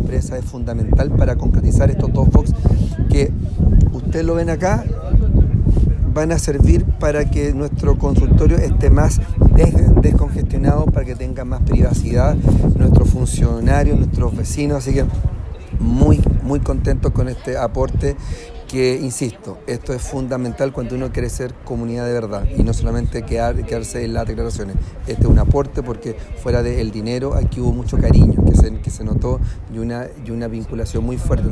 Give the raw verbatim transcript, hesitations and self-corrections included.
empresa es fundamental para concretizar estos dos box que ustedes lo ven acá, van a servir para que nuestro consultorio esté más des descongestionado, para que tenga más privacidad nuestros funcionarios, nuestros vecinos, así que muy, muy contentos con este aporte que, insisto, esto es fundamental cuando uno quiere ser comunidad de verdad y no solamente quedar, quedarse en las declaraciones. Este es un aporte porque fuera del dinero aquí hubo mucho cariño que se, que se notó y una, y una vinculación muy fuerte.